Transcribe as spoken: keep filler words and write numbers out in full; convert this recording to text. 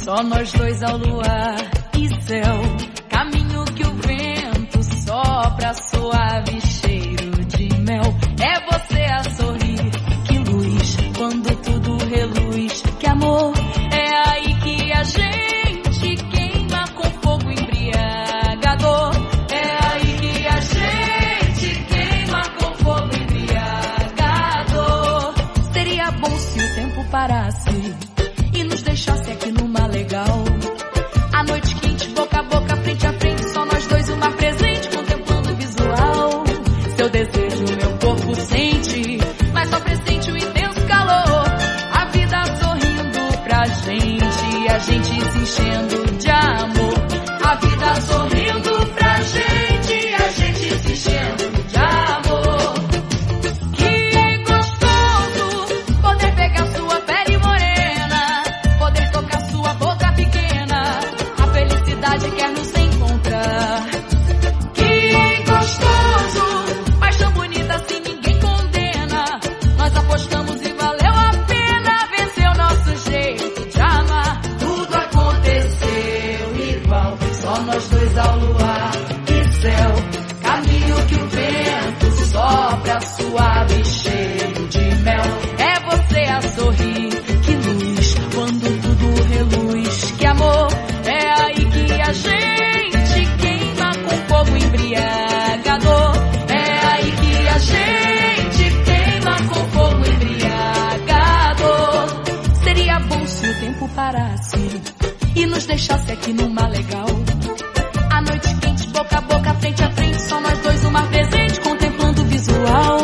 Só nós dois ao luar e céu, caminho que o vento sopra, suave cheiro de mel. É você a sorrir, que luz, quando tudo reluz. Que amor, é aí que a gente queima com fogo embriagador. É aí que a gente queima com fogo embriagador. Seria bom se o tempo parasse e nos deixasse aqui numa legal. A noite quente, boca a boca, frente a frente, só nós dois, o mar presente, contemplando o visual. Seu desejo, meu corpo sente, mas só pressente o intenso calor. A vida sorrindo pra gente, a gente se enchendo de amor. A vida sorrindo pra gente, a gente se enchendo de amor. Que gostoso poder pegar sua pele morena, poder tocar sua boca pequena. A felicidade quer nos encontrar. Que gostoso, paixão bonita assim ninguém condena. Nós apostamos e valeu a pena, venceu nosso jeito de amar. Tudo aconteceu igual, só nós dois ao luar e céu, caminho que o vento sopra, suave cheiro de mel. É você a sorrir, que luz, quando tudo reluz. Que amor, é aí que a gente queima com fogo embriagador. É aí que a gente queima com fogo embriagador. Seria bom se o tempo parasse e nos deixasse aqui numa legal. A noite quente, boca a boca, frente a frente, só nós dois, o mar presente, contemplando o visual.